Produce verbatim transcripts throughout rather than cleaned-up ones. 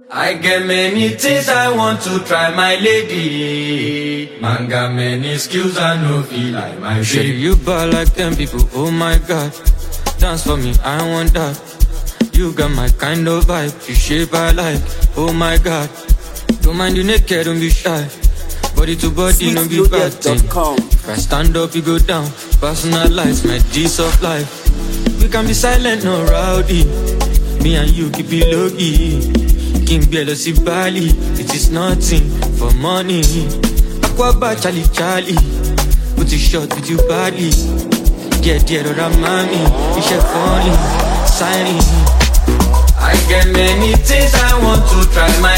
I get many things I want to try, my lady. Man got many skills I know feel like my shady. You bad like them people, oh my god. Dance for me, I want that. You got my kind of vibe, you shape I like, oh my god. Don't mind you naked, don't be shy. Body to body, don't be bad thing. If I stand up, you go down. Personalize my G's of life. We can be silent, no rowdy. Me and you keep it low-key. King Bielo si Bali, it is nothing for money. Aquaba Charlie Charlie, put it short with you badly. Get dead or a mommy, it's your funny, signing. I get many things I want to try, my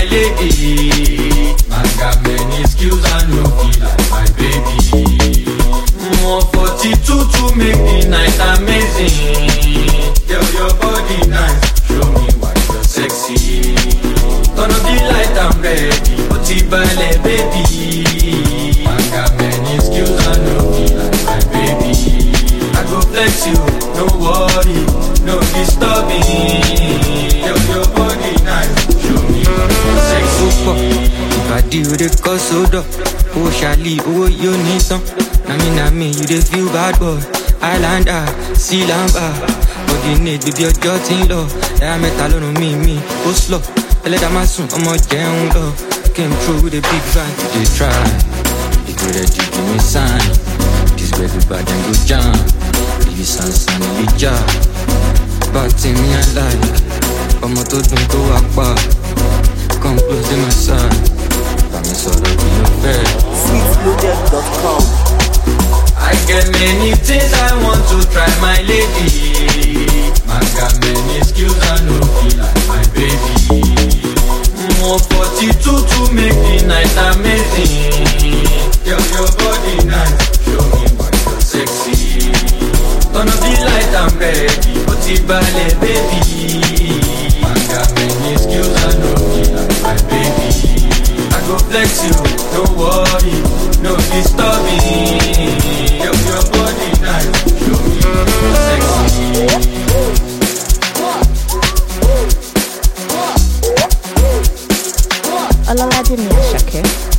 lady. Man got many skills I know feel like my baby. More forty-two to make the night amazing. Yo, your body nice, show me why you're sexy. Turn up the light, I'm ready. Put it ballet, baby. Man got many skills I know feel like my baby. I go flex you, no worry, no disturbing. Yo, your body nice, show me you're sexy. If I deal with the cause so up, oh Charlie, oh you need some. Nami nami, you dey feel bad boy. Islander, sea lamba. Coordinate with your dirty love. I met alone me, me, go slow. Let them assume I'm a down love. Came through with a big vibe. They try. They go that you give me sign. This baby bad and go jam. Give you some sun, you job. But in me I like. But my toes don't go up. Come close to my side. But me sort of be your bed. sweet loaded dot com. I get many things I want to try, my lady. Man got many skills I know feel like my baby. More forty-two to make the night amazing. Yo, your body nice, show me why you're sexy. Turn up the light, I'm ready. Put it ballet, baby. Man got many skills I know feel like my baby. I go flex you, no worry, no disturbing. Yo, your body nice, show me you're sexy. Ololade Miyashake.